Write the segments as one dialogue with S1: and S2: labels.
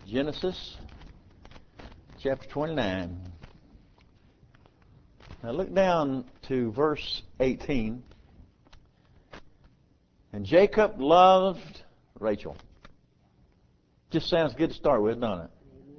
S1: Genesis chapter 29. Now look down to verse 18. And Jacob loved Rachel. Just sounds good to start with, doesn't it?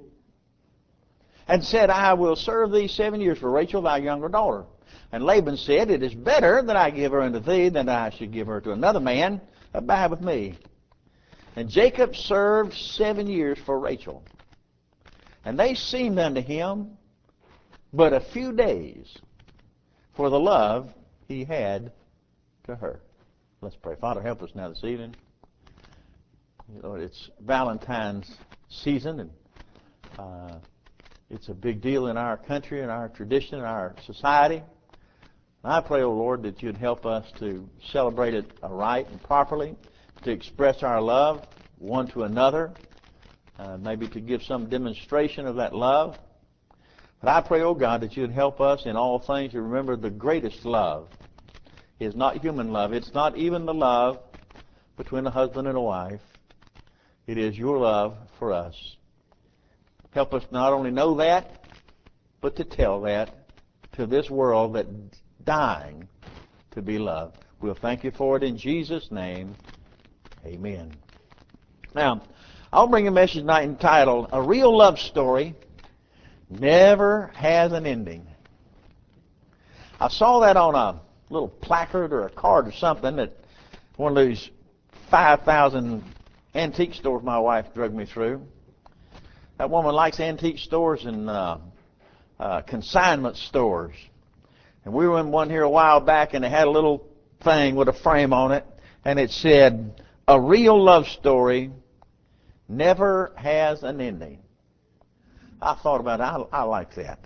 S1: And said, I will serve thee 7 years for Rachel, thy younger daughter. And Laban said, it is better that I give her unto thee than I should give her to another man. Abide with me. And Jacob served 7 years for Rachel. And they seemed unto him but a few days for the love he had to her. Let's pray. Father, help us now this evening. Lord, it's Valentine's season, and it's a big deal in our country, in our tradition, in our society. And I pray, O Lord, that you'd help us to celebrate it right and properly, to express our love one to another, maybe to give some demonstration of that love. But I pray, O God, that you'd help us in all things to remember the greatest love is not human love. It's not even the love between a husband and a wife. It is your love for us. Help us not only know that, but to tell that to this world that's dying to be loved. We'll thank you for it in Jesus' name. Amen. Now, I'll bring a message tonight entitled, A Real Love Story Never Has an Ending. I saw that on a little placard or a card or something at one of those 5,000 antique stores my wife drug me through. That woman likes antique stores and consignment stores. And we were in one here a while back, and it had a little thing with a frame on it, and it said, A Real Love Story Never Has an Ending. I thought about it. I like that.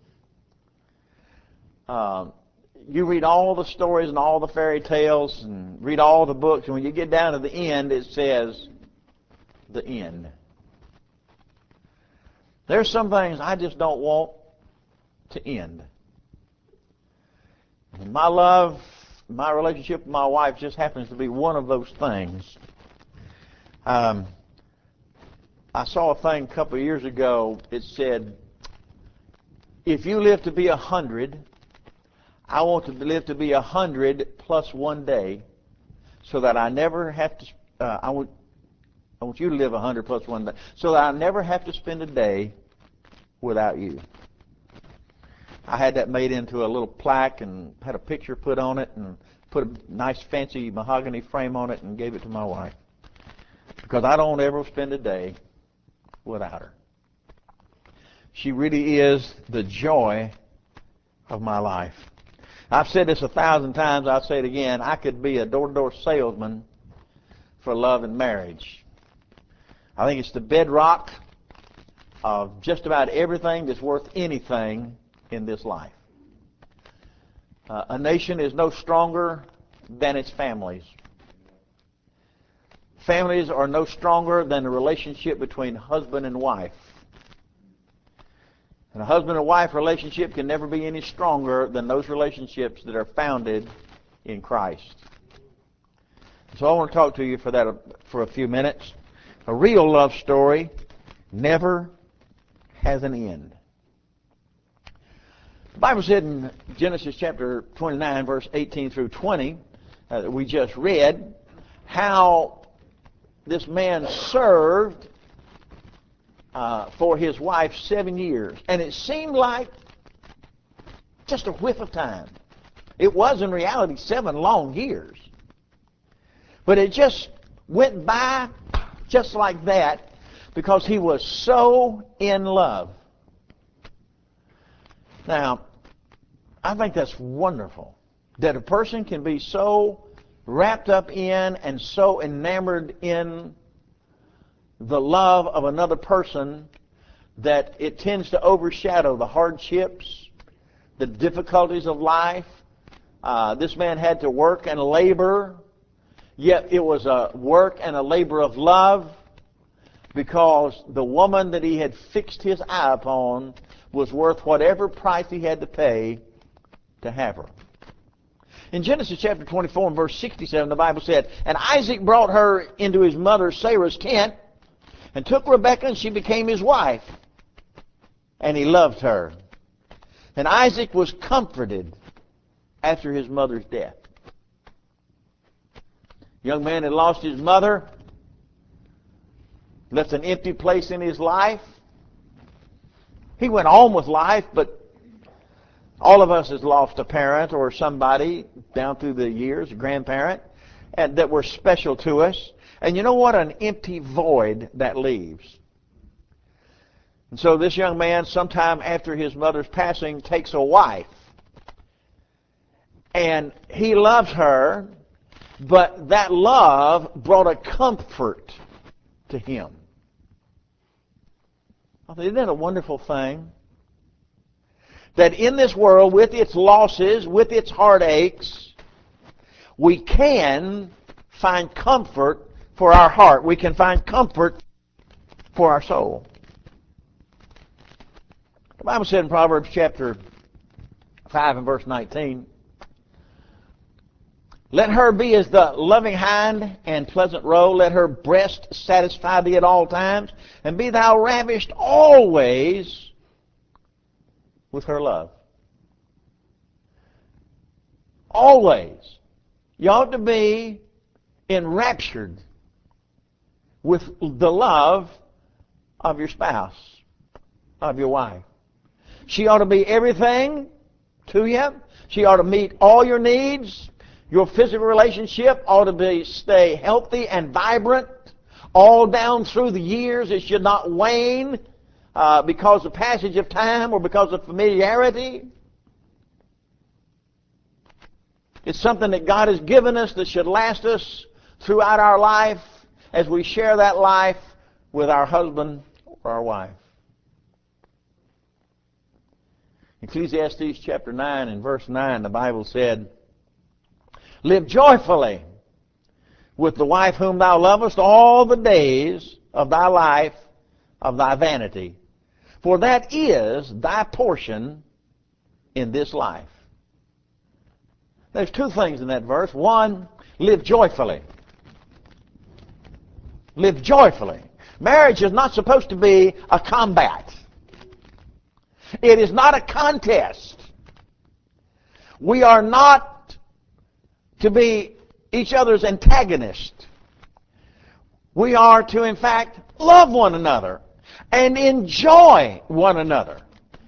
S1: You read all the stories and all the fairy tales and read all the books, and when you get down to the end, it says, the end. There's some things I just don't want to end. And my love, my relationship with my wife just happens to be one of those things. I saw a thing a couple of years ago. It said, if you live to be 100, I want to live to be 100 plus 1 day, so that I never have to. I want you to live 100 plus 1 day, so that I never have to spend a day without you. I had that made into a little plaque and had a picture put on it and put a nice fancy mahogany frame on it and gave it to my wife, because I don't ever spend a day without her. She really is the joy of my life. I've said this 1,000 times. I'll say it again. I could be a door-to-door salesman for love and marriage. I think it's the bedrock of just about everything that's worth anything in this life. A nation is no stronger than its families. Families are no stronger than the relationship between husband and wife. And a husband and wife relationship can never be any stronger than those relationships that are founded in Christ. So I want to talk to you for that for a few minutes. A real love story never has an end. The Bible said in Genesis chapter 29, verse 18 through 20, that we just read, how this man served for his wife 7 years. And it seemed like just a whiff of time. It was in reality 7 long years. But it just went by just like that because he was so in love. Now, I think that's wonderful that a person can be so wrapped up in and so enamored in the love of another person that it tends to overshadow the hardships, the difficulties of life. This man had to work and labor, yet it was a work and a labor of love, because the woman that he had fixed his eye upon was worth whatever price he had to pay to have her. In Genesis chapter 24 and verse 67, the Bible said, And Isaac brought her into his mother Sarah's tent, and took Rebekah, and she became his wife. And he loved her. And Isaac was comforted after his mother's death. Young man had lost his mother, left an empty place in his life. He went on with life, but all of us has lost a parent or somebody down through the years, a grandparent, and that were special to us. And you know what an empty void that leaves. And so this young man, sometime after his mother's passing, takes a wife. And he loves her, but that love brought a comfort to him. Isn't that a wonderful thing? That in this world, with its losses, with its heartaches, we can find comfort for our heart. We can find comfort for our soul. The Bible said in Proverbs chapter 5 and verse 19, let her be as the loving hind and pleasant roe. Let her breast satisfy thee at all times, and be thou ravished always with her love. Always. You ought to be enraptured with the love of your spouse, of your wife. She ought to be everything to you. She ought to meet all your needs. Your physical relationship ought to stay healthy and vibrant all down through the years. It should not wane because of passage of time or because of familiarity. It's something that God has given us that should last us throughout our life as we share that life with our husband or our wife. Ecclesiastes chapter 9 and verse 9, the Bible said, live joyfully with the wife whom thou lovest all the days of thy life of thy vanity, for that is thy portion in this life. There's two things in that verse. One, live joyfully. Live joyfully. Marriage is not supposed to be a combat. It is not a contest. We are not to be each other's antagonist. We are to, in fact, love one another and enjoy one another.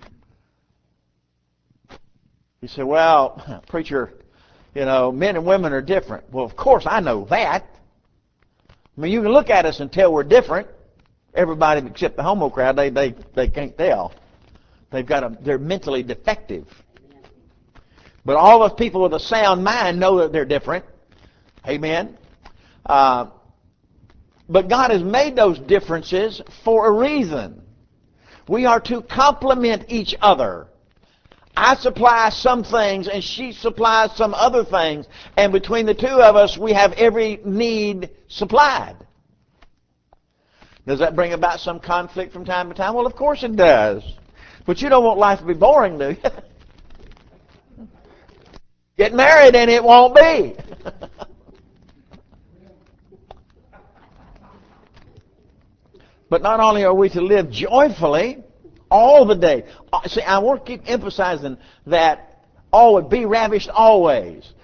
S1: You say, well, preacher, men and women are different. Well, of course I know that. I mean, you can look at us and tell we're different. Everybody except the homo crowd, they can't tell. They're mentally defective. But all of people with a sound mind know that they're different. Amen. But God has made those differences for a reason. We are to complement each other. I supply some things and she supplies some other things. And between the two of us, we have every need supplied. Does that bring about some conflict from time to time? Well, of course it does. But you don't want life to be boring, do you? Get married and it won't be. But not only are we to live joyfully all the day. See, I want to keep emphasizing that always be ravished always.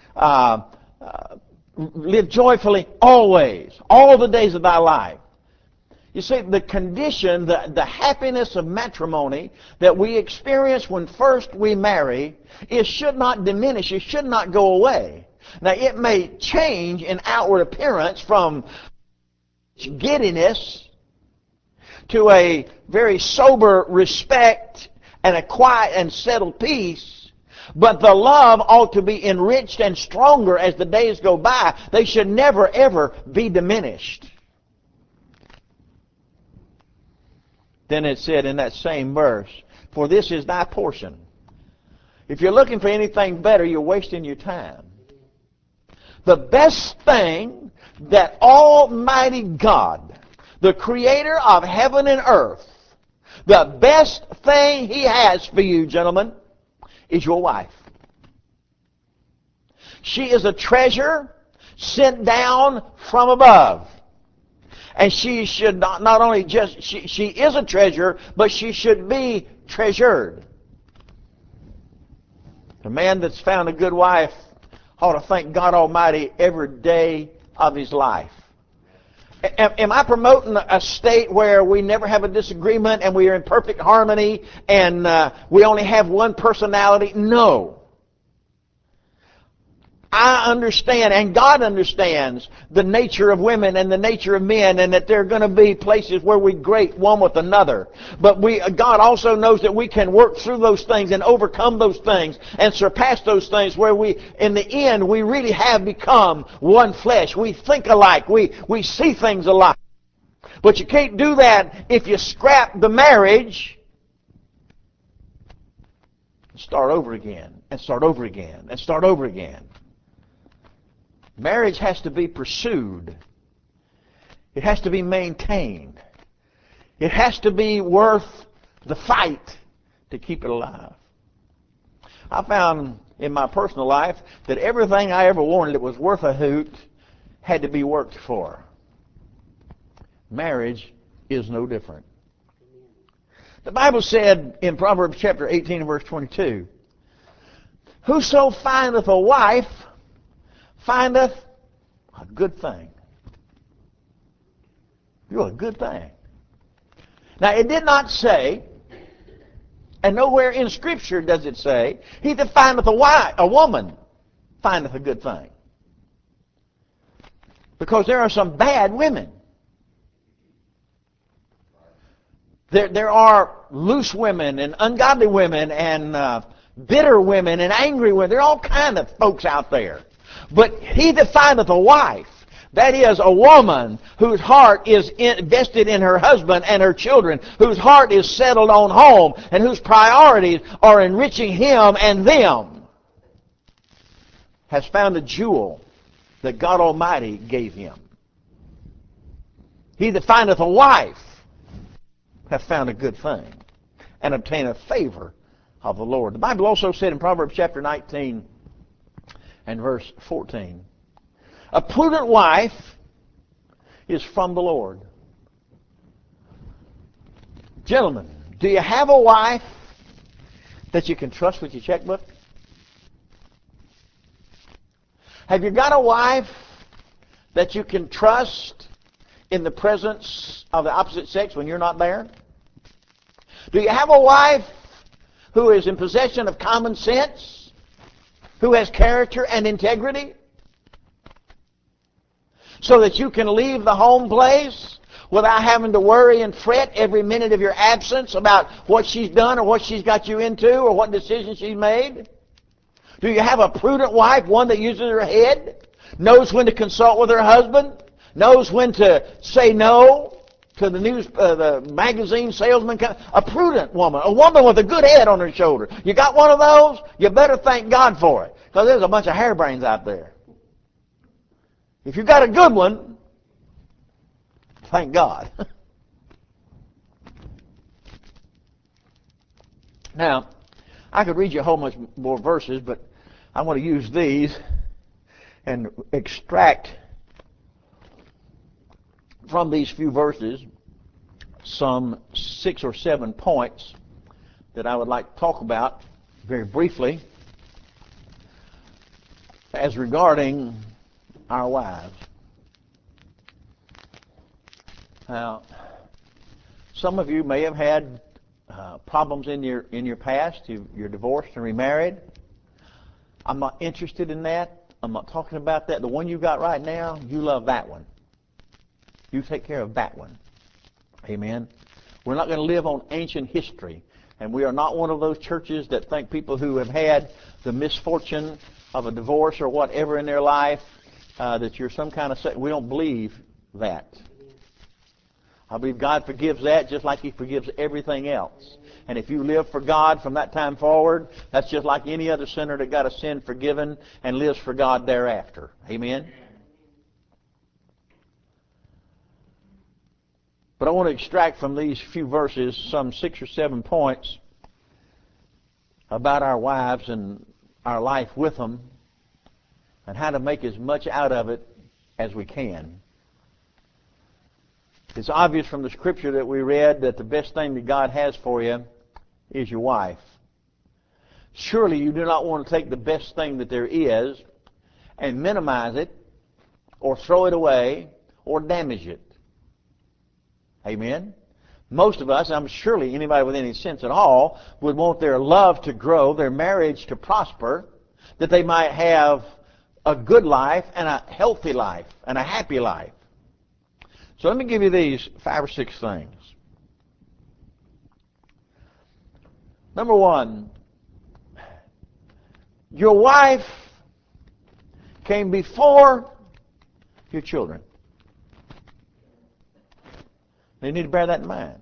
S1: Live joyfully always. All the days of thy life. You see, the condition, the happiness of matrimony that we experience when first we marry, it should not diminish. It should not go away. Now, it may change in outward appearance from giddiness to a very sober respect and a quiet and settled peace, but the love ought to be enriched and stronger as the days go by. They should never, ever be diminished. Then it said in that same verse, for this is thy portion. If you're looking for anything better, you're wasting your time. The best thing that Almighty God, the creator of heaven and earth, the best thing He has for you, gentlemen, is your wife. She is a treasure sent down from above. And she should not only just, she is a treasure, but she should be treasured. The man that's found a good wife ought to thank God Almighty every day of his life. Am I promoting a state where we never have a disagreement and we are in perfect harmony and we only have one personality? No. I understand, and God understands, the nature of women and the nature of men, and that there are going to be places where we grate one with another. But God also knows that we can work through those things and overcome those things and surpass those things where in the end, we really have become one flesh. We think alike. We see things alike. But you can't do that if you scrap the marriage and start over again, and start over again, and start over again. Marriage has to be pursued. It has to be maintained. It has to be worth the fight to keep it alive. I found in my personal life that everything I ever wanted that was worth a hoot had to be worked for. Marriage is no different. The Bible said in Proverbs chapter 18 and verse 22, "Whoso findeth a wife findeth a good thing." You're a good thing. Now, it did not say, and nowhere in Scripture does it say, "He that findeth a woman findeth a good thing." Because there are some bad women. There are loose women and ungodly women and bitter women and angry women. There are all kinds of folks out there. But he that findeth a wife, that is, a woman whose heart is invested in her husband and her children, whose heart is settled on home, and whose priorities are enriching him and them, has found a jewel that God Almighty gave him. He that findeth a wife hath found a good thing, and obtaineth favor of the Lord. The Bible also said in Proverbs chapter 19 and verse 14, "A prudent wife is from the Lord." Gentlemen, do you have a wife that you can trust with your checkbook? Have you got a wife that you can trust in the presence of the opposite sex when you're not there? Do you have a wife who is in possession of common sense, who has character and integrity, so that you can leave the home place without having to worry and fret every minute of your absence about what she's done or what she's got you into or what decision she's made? Do you have a prudent wife, one that uses her head, knows when to consult with her husband, knows when to say no to the magazine salesman? A prudent woman, a woman with a good head on her shoulder. You got one of those? You better thank God for it, because there's a bunch of harebrains out there. If you got a good one, thank God. Now, I could read you a whole bunch more verses, but I want to use these and extract from these few verses some 6 or 7 points that I would like to talk about very briefly as regarding our wives. Now, some of you may have had problems in your past. You're divorced and remarried. I'm not interested in that. I'm not talking about that. The one you got right now, you love that one. You take care of that one. Amen. We're not going to live on ancient history. And we are not one of those churches that think people who have had the misfortune of a divorce or whatever in their life, that you're some kind of... We don't believe that. I believe God forgives that just like He forgives everything else. And if you live for God from that time forward, that's just like any other sinner that got a sin forgiven and lives for God thereafter. Amen? But I want to extract from these few verses some 6 or 7 points about our wives and our life with them and how to make as much out of it as we can. It's obvious from the scripture that we read that the best thing that God has for you is your wife. Surely you do not want to take the best thing that there is and minimize it or throw it away or damage it. Amen? Most of us, surely anybody with any sense at all, would want their love to grow, their marriage to prosper, that they might have a good life and a healthy life and a happy life. So let me give you these 5 or 6 things. Number 1, your wife came before your children. You need to bear that in mind.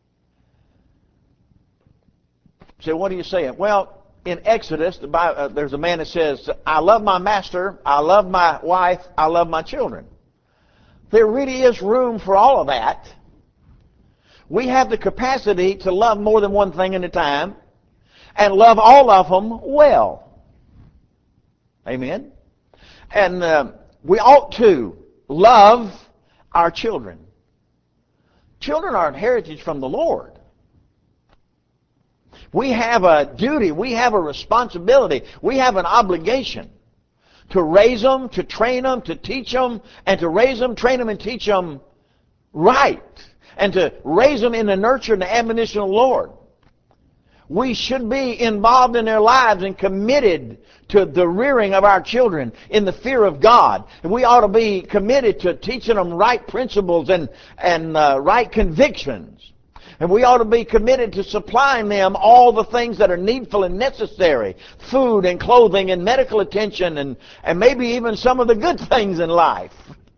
S1: So what are you saying? Well, in Exodus, there's a man that says, I love my master, I love my wife, I love my children. There really is room for all of that. We have the capacity to love more than one thing at a time and love all of them well. Amen? And we ought to love our children. Children are an heritage from the Lord. We have a duty, we have a responsibility, we have an obligation to raise them, to train them, to teach them, and to raise them, train them, and teach them right, and to raise them in the nurture and the admonition of the Lord. We should be involved in their lives and committed to the rearing of our children in the fear of God. And we ought to be committed to teaching them right principles and right convictions. And we ought to be committed to supplying them all the things that are needful and necessary. Food and clothing and medical attention and maybe even some of the good things in life.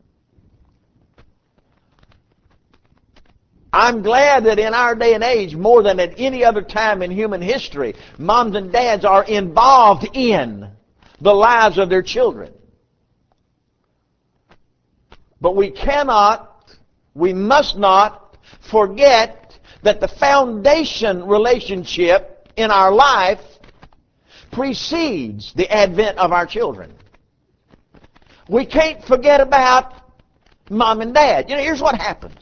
S1: I'm glad that in our day and age, more than at any other time in human history, moms and dads are involved in the lives of their children. But we must not forget that the foundation relationship in our life precedes the advent of our children. We can't forget about mom and dad. Here's what happens.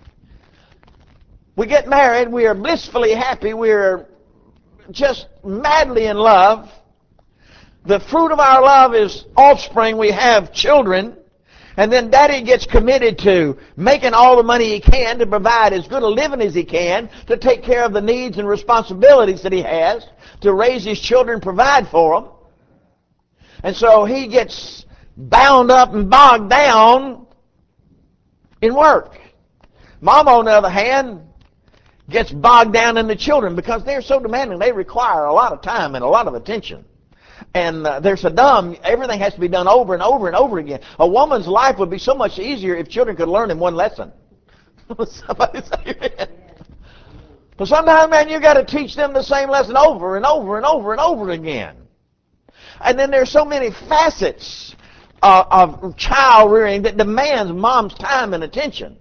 S1: We get married, we are blissfully happy, we are just madly in love. The fruit of our love is offspring, we have children, and then daddy gets committed to making all the money he can to provide as good a living as he can, to take care of the needs and responsibilities that he has, to raise his children, provide for them. And so he gets bound up and bogged down in work. Mom, on the other hand, gets bogged down in the children because they're so demanding. They require a lot of time and a lot of attention. And they're so dumb, everything has to be done over and over and over again. A woman's life would be so much easier if children could learn in one lesson. Somebody say amen. But sometimes, man, you got to teach them the same lesson over and over and over and over again. And then there's so many facets of child rearing that demands mom's time and attention.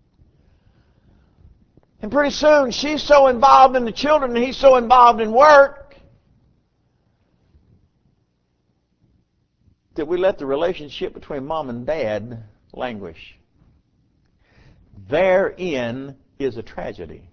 S1: And pretty soon, she's so involved in the children and he's so involved in work that we let the relationship between mom and dad languish. Therein is a tragedy.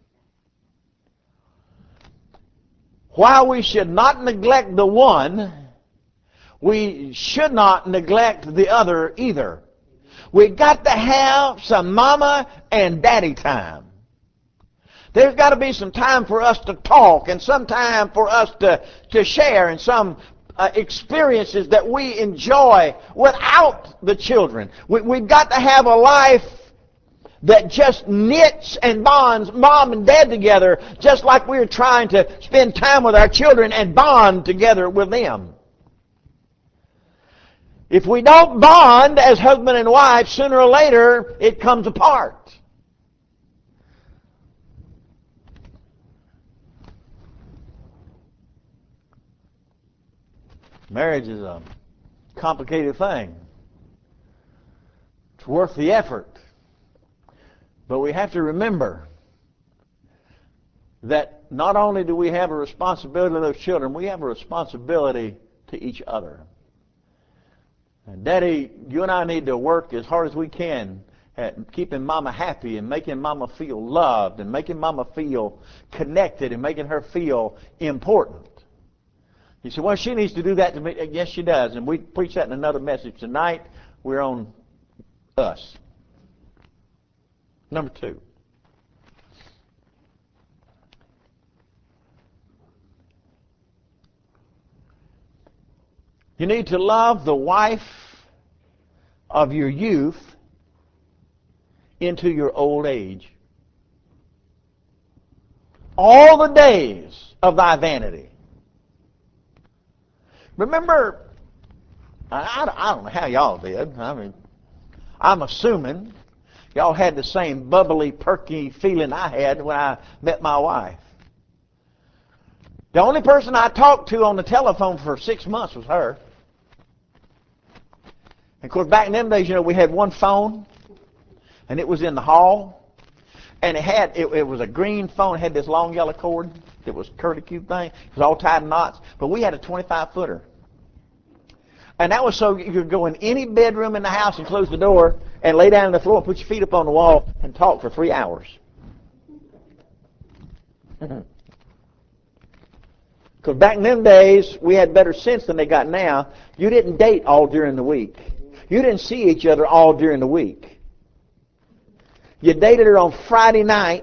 S1: While we should not neglect the one, we should not neglect the other either. We've got to have some mama and daddy time. There's got to be some time for us to talk and some time for us to share and some experiences that we enjoy without the children. We've got to have a life that just knits and bonds mom and dad together, just like we're trying to spend time with our children and bond together with them. If we don't bond as husband and wife, sooner or later it comes apart. Marriage is a complicated thing. It's worth the effort. But we have to remember that not only do we have a responsibility to those children, we have a responsibility to each other. And Daddy, you and I need to work as hard as we can at keeping Mama happy and making Mama feel loved and making Mama feel connected and making her feel important. You say, well, she needs to do that to me. Yes, she does. And we preach that in another message tonight. We're on us. Number 2. You need to love the wife of your youth into your old age. All the days of thy vanity. Remember, I don't know how y'all did. I mean, I'm assuming y'all had the same bubbly, perky feeling I had when I met my wife. The only person I talked to on the telephone for 6 months was her. And of course, back in them days, we had one phone, and it was in the hall, and it was a green phone. It had this long yellow cord. It was a curlicue thing. It was all tied in knots. But we had a 25-footer. And that was so you could go in any bedroom in the house and close the door and lay down on the floor and put your feet up on the wall and talk for 3 hours. Because back in them days, we had better sense than they got now. You didn't date all during the week. You didn't see each other all during the week. You dated her on Friday night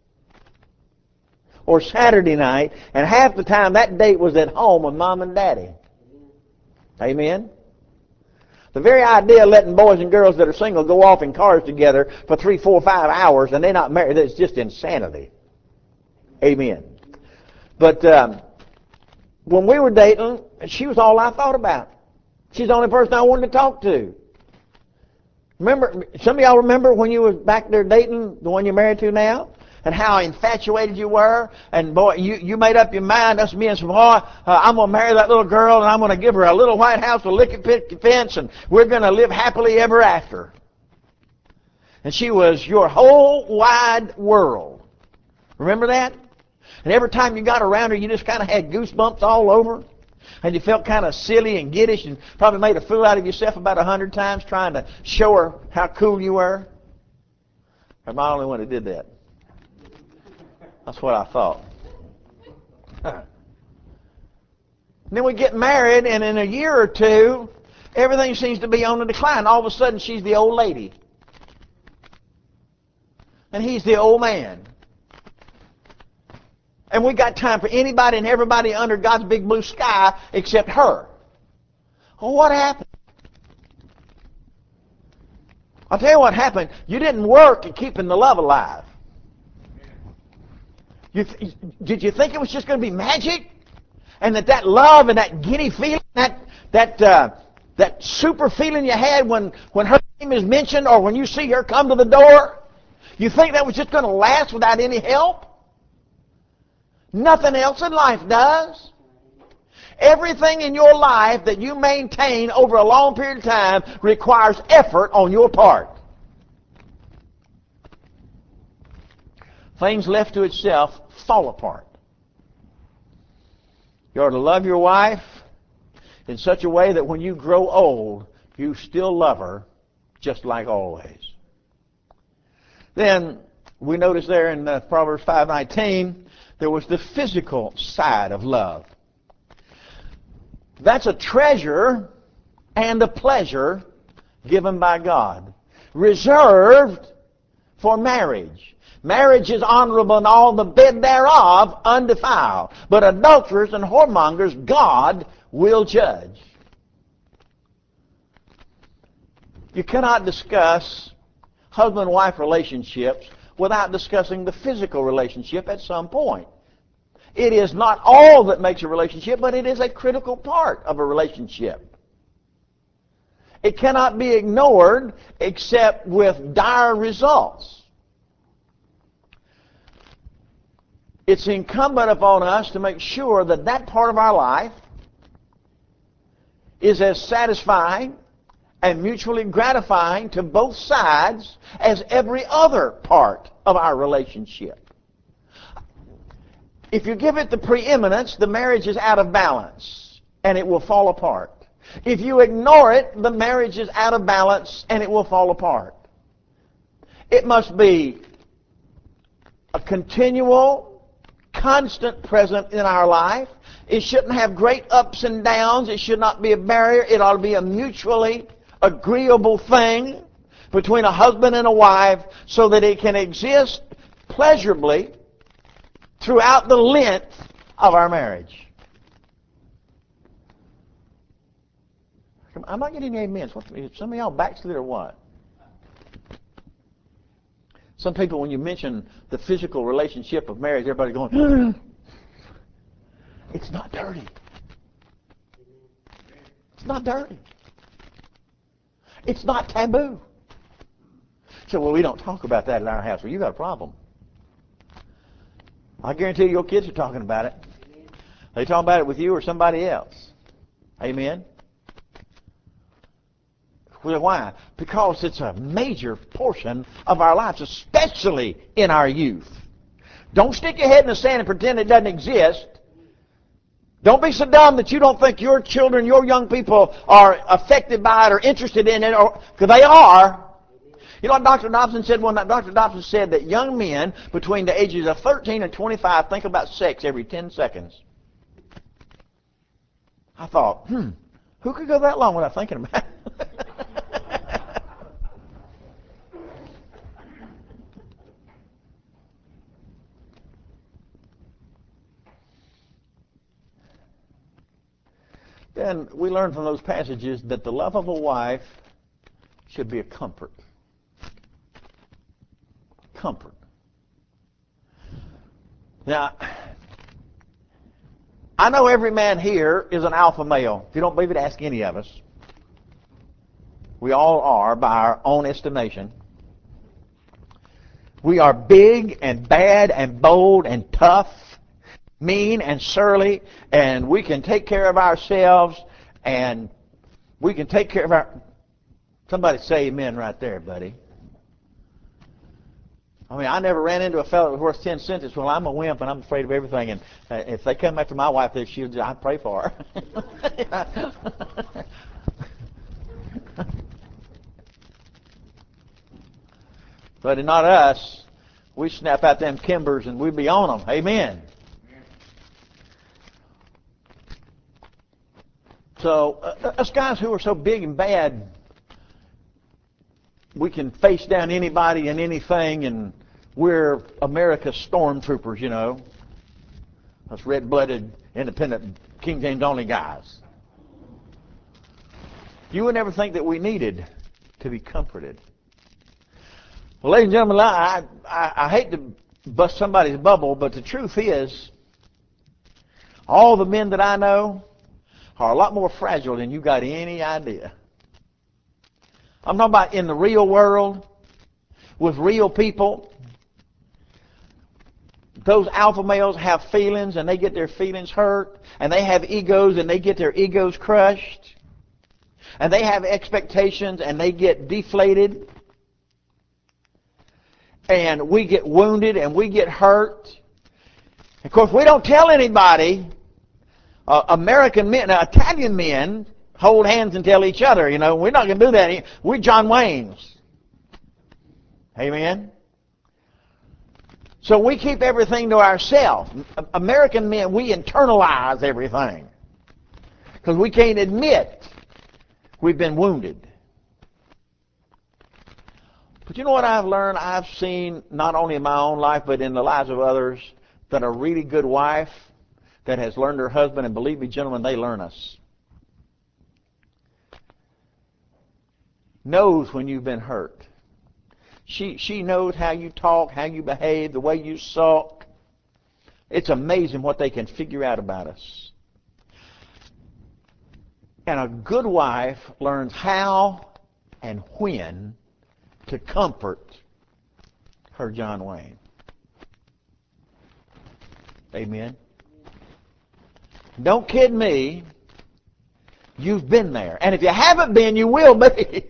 S1: or Saturday night, and half the time that date was at home with Mom and Daddy. Amen? The very idea of letting boys and girls that are single go off in cars together for 3, 4, 5 hours and they're not married, it's just insanity. Amen. But when we were dating, she was all I thought about. She's the only person I wanted to talk to. Remember, some of y'all remember when you were back there dating the one you're married to now? And how infatuated you were, and boy, you made up your mind. That's me and some boy. I'm gonna marry that little girl, and I'm gonna give her a little white house with a picket fence, and we're gonna live happily ever after. And she was your whole wide world. Remember that? And every time you got around her, you just kind of had goosebumps all over, and you felt kind of silly and giddish, and probably made a fool out of yourself about 100 times trying to show her how cool you were. Am I the only one who did that? That's what I thought. And then we get married, and in a year or two, everything seems to be on the decline. All of a sudden, she's the old lady. And he's the old man. And we got time for anybody and everybody under God's big blue sky except her. Well, what happened? I'll tell you what happened. You didn't work at keeping the love alive. Did you think it was just going to be magic? And that love and that giddy feeling, that super feeling you had when her name is mentioned or when you see her come to the door? You think that was just going to last without any help? Nothing else in life does. Everything in your life that you maintain over a long period of time requires effort on your part. Things left to itself fall apart. You are to love your wife in such a way that when you grow old, you still love her just like always. Then we notice there in Proverbs 5:19, there was the physical side of love. That's a treasure and a pleasure given by God, reserved for marriage. Marriage is honorable, and all the bed thereof undefiled. But adulterers and whoremongers God will judge. You cannot discuss husband-wife relationships without discussing the physical relationship at some point. It is not all that makes a relationship, but it is a critical part of a relationship. It cannot be ignored except with dire results. It's incumbent upon us to make sure that that part of our life is as satisfying and mutually gratifying to both sides as every other part of our relationship. If you give it the preeminence, the marriage is out of balance and it will fall apart. If you ignore it, the marriage is out of balance and it will fall apart. It must be a continual, constant present in our life. It shouldn't have great ups and downs. It should not be a barrier. It ought to be a mutually agreeable thing between a husband and a wife so that it can exist pleasurably throughout the length of our marriage. I'm not getting any amens. Some of y'all backslid or what? Some people, when you mention the physical relationship of marriage, everybody going, it's not dirty. It's not dirty. It's not taboo. So, well, we don't talk about that in our house. Well, you got a problem. I guarantee you your kids are talking about it. They talk about it with you or somebody else. Amen? Well, why? Because it's a major portion of our lives, especially in our youth. Don't stick your head in the sand and pretend it doesn't exist. Don't be so dumb that you don't think your children, your young people are affected by it or interested in it, because they are. You know what Dr. Dobson said one night? Dr. Dobson said that young men between the ages of 13 and 25 think about sex every 10 seconds. I thought, who could go that long without thinking about it? Then we learn from those passages that the love of a wife should be a comfort. Comfort. Now, I know every man here is an alpha male. If you don't believe it, ask any of us. We all are by our own estimation. We are big and bad and bold and tough, mean and surly, and we can take care of ourselves, and we can take care of our... Somebody say amen right there, buddy. I mean, I never ran into a fellow that was worth 10 cents. Well, I'm a wimp and I'm afraid of everything, and if they come after my wife, I pray for her. But not us. We snap out them timbers and we be on them. Amen. So us guys who are so big and bad, we can face down anybody and anything, and we're America's stormtroopers, you know. Us red-blooded, independent, King James only guys. You would never think that we needed to be comforted. Well, ladies and gentlemen, I hate to bust somebody's bubble, but the truth is, all the men that I know are a lot more fragile than you got any idea. I'm talking about in the real world, with real people. Those alpha males have feelings, and they get their feelings hurt, and they have egos, and they get their egos crushed, and they have expectations, and they get deflated, and we get wounded, and we get hurt. Of course, we don't tell anybody. American men, Italian men hold hands and tell each other, you know, we're not going to do that. We're John Waynes. Amen? So we keep everything to ourselves. American men, we internalize everything because we can't admit we've been wounded. But you know what I've learned? I've seen, not only in my own life, but in the lives of others, that a really good wife that has learned her husband, and believe me, gentlemen, they learn us, knows when you've been hurt. She knows how you talk, how you behave, the way you sulk. It's amazing what they can figure out about us. And a good wife learns how and when to comfort her John Wayne. Amen. Don't kid me. You've been there. And if you haven't been, you will be.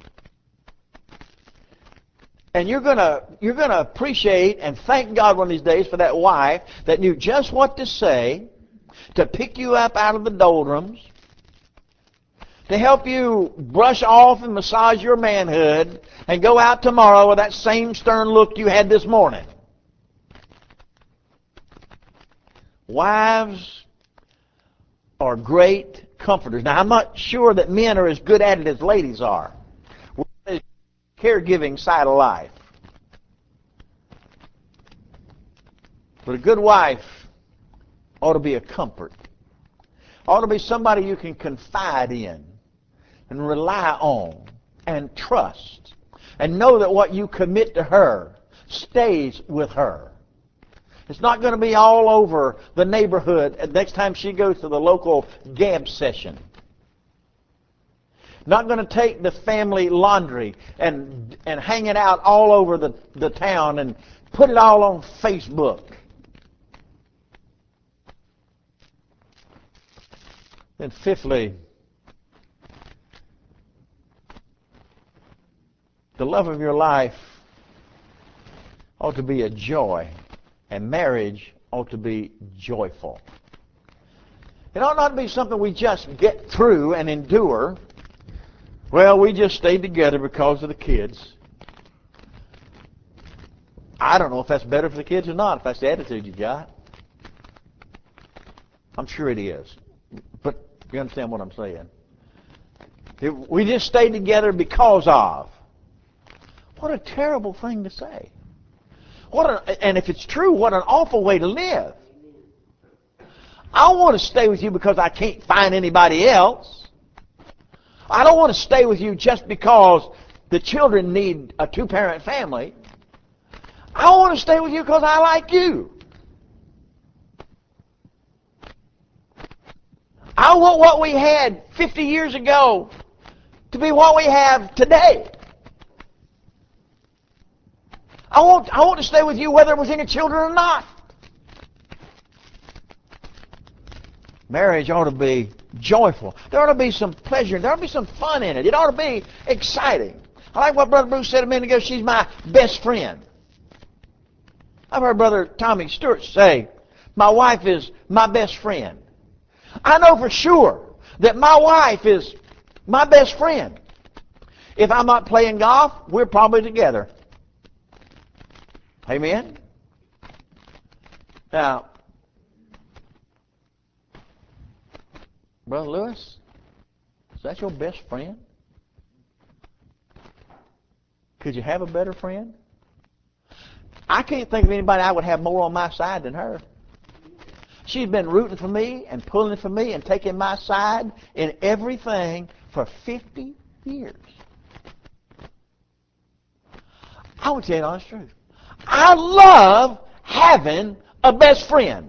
S1: And you're gonna appreciate and thank God one of these days for that wife that knew just what to say to pick you up out of the doldrums, to help you brush off and massage your manhood and go out tomorrow with that same stern look you had this morning. Wives are great comforters. Now, I'm not sure that men are as good at it as ladies are. The caregiving side of life. But a good wife ought to be a comfort. Ought to be somebody you can confide in and rely on and trust and know that what you commit to her stays with her. It's not going to be all over the neighborhood next time she goes to the local gab session. Not going to take the family laundry and hang it out all over the town and put it all on Facebook. And fifthly, the love of your life ought to be a joy, and marriage ought to be joyful. It ought not to be something we just get through and endure. Well, we just stayed together because of the kids. I don't know if that's better for the kids or not, if that's the attitude you got. I'm sure it is. But you understand what I'm saying? We just stayed together because of. What a terrible thing to say. And if it's true, what an awful way to live. I want to stay with you because I can't find anybody else. I don't want to stay with you just because the children need a two-parent family. I want to stay with you because I like you. I want what we had 50 years ago to be what we have today. I want to stay with you whether it was any children or not. Marriage ought to be joyful. There ought to be some pleasure. There ought to be some fun in it. It ought to be exciting. I like what Brother Bruce said a minute ago. She's my best friend. I've heard Brother Tommy Stewart say, my wife is my best friend. I know for sure that my wife is my best friend. If I'm not playing golf, we're probably together. Amen? Now, Brother Lewis, is that your best friend? Could you have a better friend? I can't think of anybody I would have more on my side than her. She's been rooting for me and pulling for me and taking my side in everything for 50 years. I would tell you the honest truth. I love having a best friend.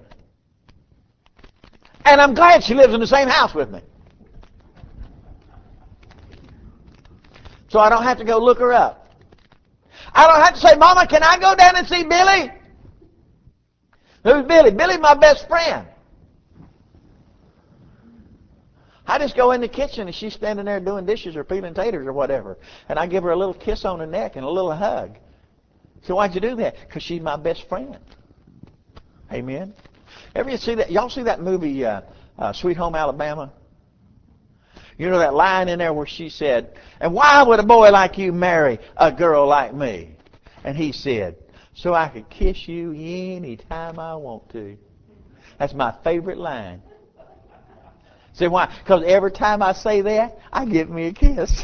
S1: And I'm glad she lives in the same house with me. So I don't have to go look her up. I don't have to say, Mama, can I go down and see Billy? Who's Billy? Billy's my best friend. I just go in the kitchen and she's standing there doing dishes or peeling taters or whatever. And I give her a little kiss on the neck and a little hug. So why'd you do that? Because she's my best friend. Amen. Ever see that? Y'all see that movie, Sweet Home Alabama? You know that line in there where she said, and why would a boy like you marry a girl like me? And he said, so I could kiss you any time I want to. That's my favorite line. See why? Because every time I say that, I give me a kiss.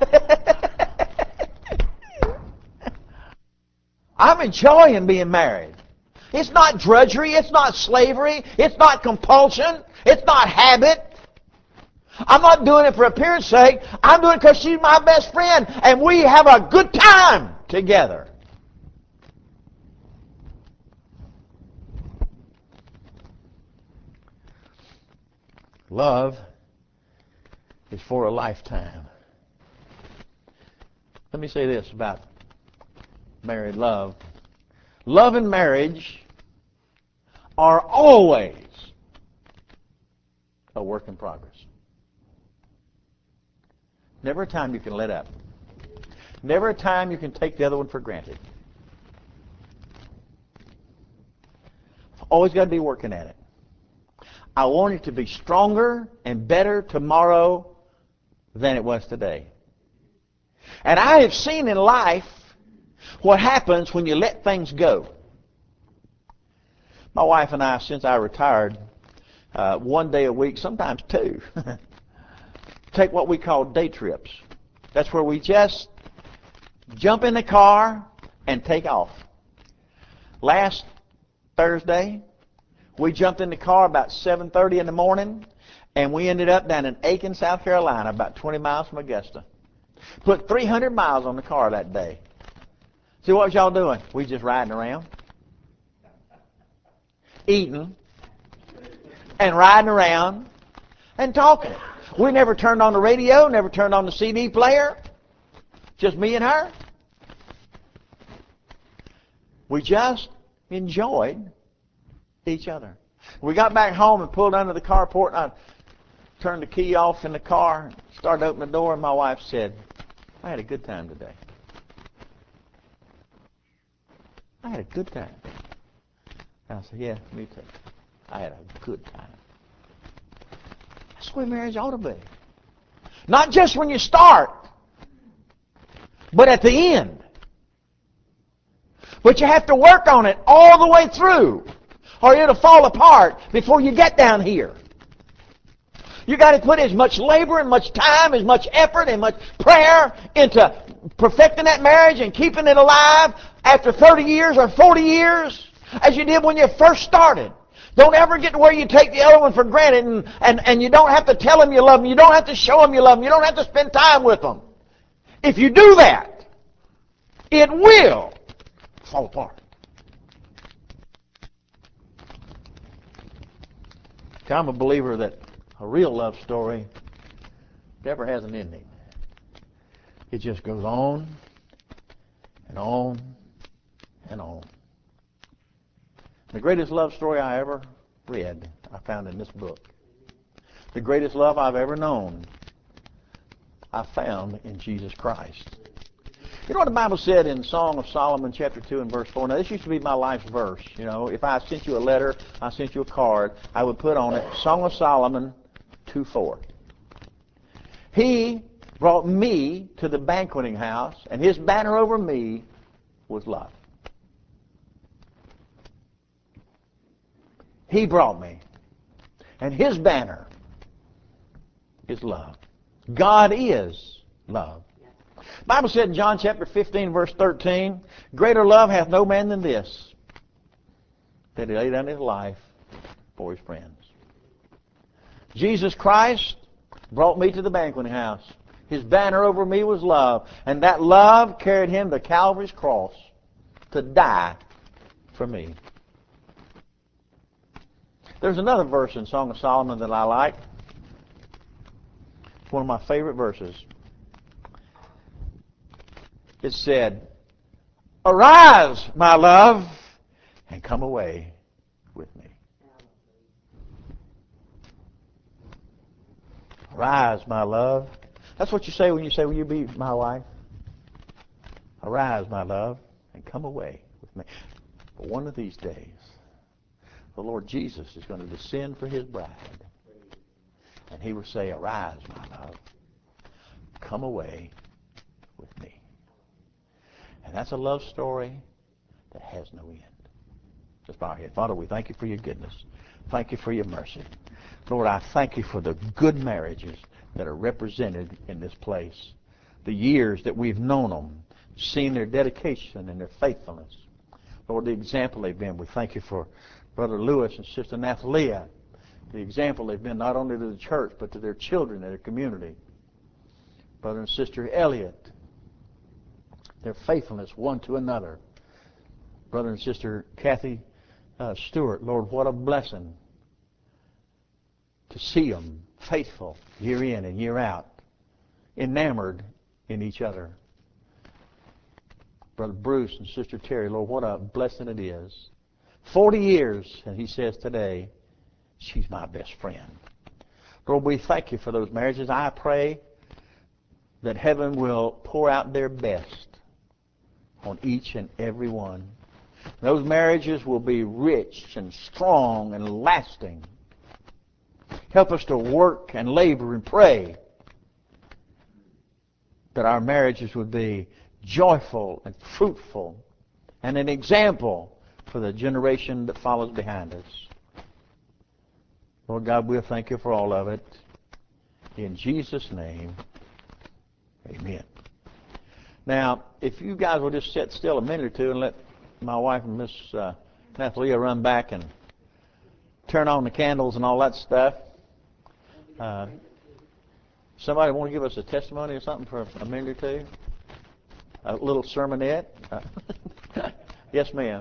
S1: I'm enjoying being married. It's not drudgery. It's not slavery. It's not compulsion. It's not habit. I'm not doing it for appearance sake. I'm doing it because she's my best friend, and we have a good time together. Love is for a lifetime. Let me say this about married love. Love and marriage are always a work in progress. Never a time you can let up. Never a time you can take the other one for granted. Always got to be working at it. I want it to be stronger and better tomorrow than it was today. And I have seen in life what happens when you let things go. My wife and I, since I retired, one day a week, sometimes two, take what we call day trips. That's where we just jump in the car and take off. Last Thursday, we jumped in the car about 7:30 in the morning, and we ended up down in Aiken, South Carolina, about 20 miles from Augusta. Put 300 miles on the car that day. See, what was y'all doing? We just riding around, eating, and riding around, and talking. We never turned on the radio, never turned on the CD player. Just me and her. We just enjoyed each other. We got back home and pulled under the carport, and I turned the key off in the car, started to open the door, and my wife said, "I had a good time today." I had a good time. And I said, "Yeah, me too. I had a good time." That's the way marriage ought to be. Not just when you start, but at the end. But you have to work on it all the way through, or it'll fall apart before you get down here. You got to put as much labor and much time, as much effort and much prayer into perfecting that marriage and keeping it alive after 30 years or 40 years as you did when you first started. Don't ever get to where you take the other one for granted and you don't have to tell them you love them. You don't have to show them you love them. You don't have to spend time with them. If you do that, it will fall apart. I'm a believer that a real love story never has an ending. It just goes on and on and on. The greatest love story I ever read, I found in this book. The greatest love I've ever known, I found in Jesus Christ. You know what the Bible said in Song of Solomon, chapter 2 and verse 4? Now, this used to be my life's verse. You know, if I sent you a letter, I sent you a card, I would put on it, Song of Solomon 2:4. He brought me to the banqueting house, and his banner over me was love. He brought me, and his banner is love. God is love. The Bible said in John chapter 15, verse 13, "Greater love hath no man than this, that he lay down his life for his friends." Jesus Christ brought me to the banqueting house. His banner over me was love, and that love carried him to Calvary's cross to die for me. There's another verse in Song of Solomon that I like. It's one of my favorite verses. It said, "Arise, my love, and come away with me." Arise, my love. That's what you say when you say, "Will you be my wife?" Arise, my love, and come away with me. But one of these days, the Lord Jesus is going to descend for his bride. And he will say, "Arise, my love, come away with me." And that's a love story that has no end. Just bow our head. Father, we thank you for your goodness. Thank you for your mercy. Lord, I thank you for the good marriages that are represented in this place. The years that we've known them, seen their dedication and their faithfulness. Lord, the example they've been. We thank you for Brother Lewis and Sister Nathalia. The example they've been not only to the church, but to their children and their community. Brother and Sister Elliott, their faithfulness one to another. Brother and Sister Kathy Stewart, Lord, what a blessing to see them faithful year in and year out, enamored in each other. Brother Bruce and Sister Terry, Lord, what a blessing it is. 40 years, and he says today, she's my best friend. Lord, we thank you for those marriages. I pray that heaven will pour out their best on each and every one. Those marriages will be rich and strong and lasting. Help us to work and labor and pray that our marriages would be joyful and fruitful and an example for the generation that follows behind us. Lord God, we'll thank you for all of it. In Jesus' name, amen. Now, if you guys will just sit still a minute or two and let my wife and Miss Nathalia run back and turn on the candles and all that stuff. Somebody want to give us a testimony or something for a minute or two? A little sermonette? Yes, ma'am.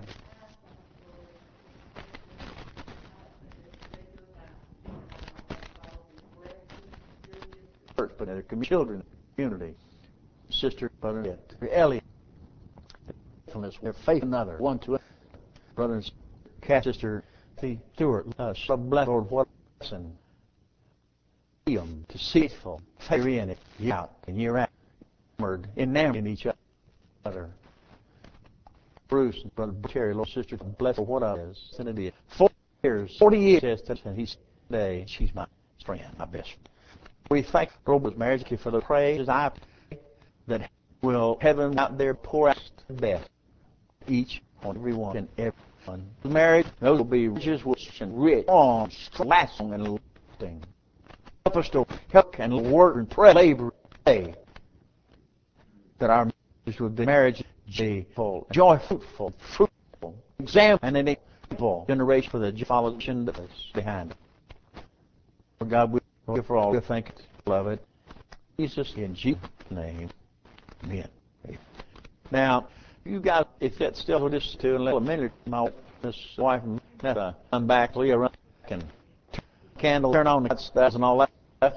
S1: But their children, community, sister, brother, Ellie, their faith in another, one to brothers, cat sister, Stewart, bless Lord, what and them deceitful, favor in it, year out and year out, enamored in each other. Bruce and brother Terry, Lord, sister, bless what I is, and it is 40 years, and he's today, she's my friend, my best friend. We thank Robert's marriage for the praise I pray that will heaven out there pour out the best each on everyone and everyone. The marriage, those will be riches and rich, strong, lasting, and lasting. Help us to help and work and pray, labor, pray that our marriage would be marriage joyful, fruitful, example, and an example generation for the generation that is behind it. For God, we thank you for all. We thank you, love it. Jesus, in Jesus' name, amen. Now, you guys, if that's still just to in a little minute, my wife and come back, Leah, run back and candle, turn on the stuff and all that stuff.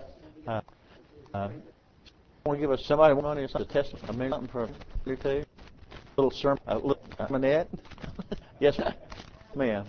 S1: Want to give us somebody want to a testimony, a minute, something for a minute or two? A little sermon, a little sermonette? Yes, ma'am.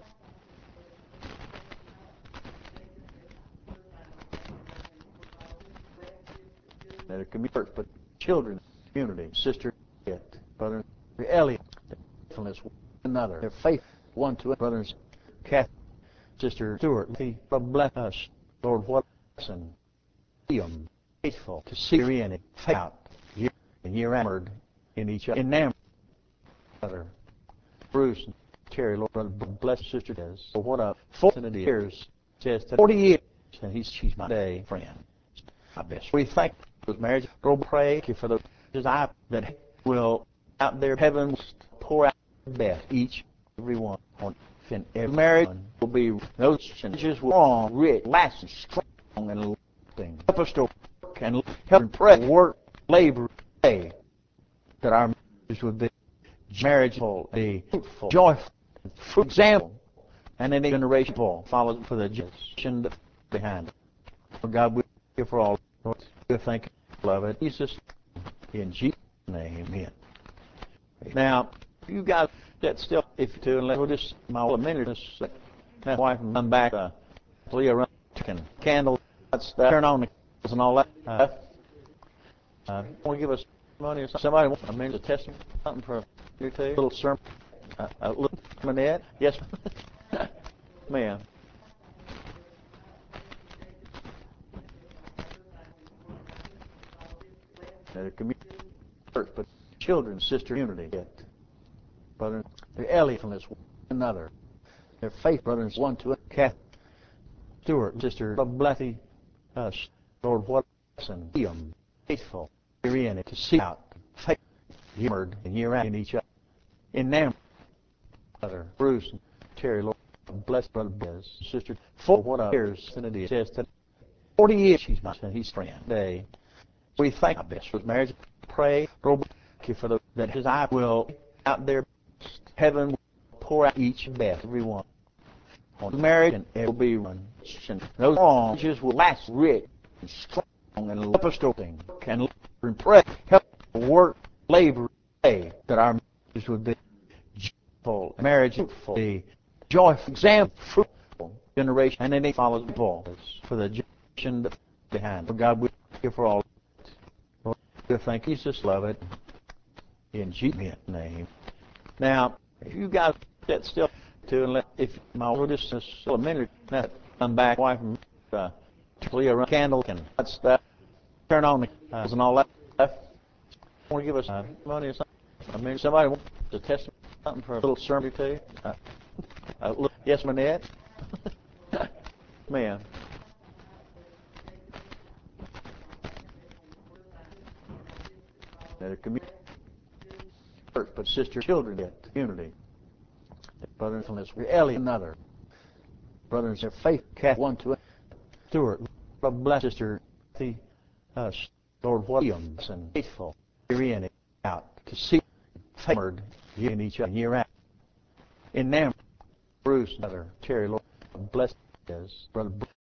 S1: That it can be hurt, but children, community, sister, brother, Elliot, faithfulness one another, their faith one to brothers, Kathy, sister Stewart, bless us, Lord, what and be them faithful to see her in it, faith out, year and year enamored in each other, enamored other. Bruce and Terry, Lord, brother, bless sister Des. For what a 40 years, says 40 years, and she's my day friend, my best. We thank with marriage. Lord, pray for the desire that will out there heaven pour out the best each every one on every marriage will be those changes will long, rich, lasting, strong, and lasting. Help us to work and help and pray, work, labor, pray that our marriages would be marriageable, be fruitful, joyful, fruit example, and any generation follow for the generation behind it. For God, we thank you for all. We thank you, love it. Jesus, in Jesus' name, amen. Now, you guys that still, if you do, and we'll just my minute, my wife and come back, Leah run and candle, turn on the candles and all that stuff. Want to give us money or something? Somebody wants a minute to test something for you two? A little sermon, a little sermonette? Yes, ma'am. That it can be hurt, but children, sister, unity, brother, their Elliot from this one another, their faith, brothers, one to it, Kathy, Stewart, sister, blessy, Lord, what and be them faithful, you're in it to see out, faith, humored and year out in each other, enamored, brother, Bruce and Terry, Lord, bless brother Biz, sister, for what a years, and it says that 40 years she's my son, he's friend, day. We thank our best with marriage. Pray, Lord, thank you for that his eye will out there, heaven will pour out each best, every one. On marriage, and it will be one. Those marriages will last rich and strong and help us to think and pray, help work, labor, pray that our marriages would be joyful, marriage fruitful, be joyful, example, fruitful generation, and then it follows for the generation behind. For God, we thank you for all. We thank you, Jesus, love it. In Jesus' name. Now, if you guys sit still to and let, if my will just a minute, come back, wife and Leah run candle and that stuff, turn on the and all that I want to give us money or something. I mean, somebody wants to test something for a little sermon or two. Yes, Manette? Ma'am. That a community, but sister children get community. Brothers and sisters, Ellie another. Brothers in faith, Kath one to Stuart. Bless sister, the Lord Williams and faithful, in out to see favored in each other year out. In them, Bruce, another Terry, Lord bless us, brother.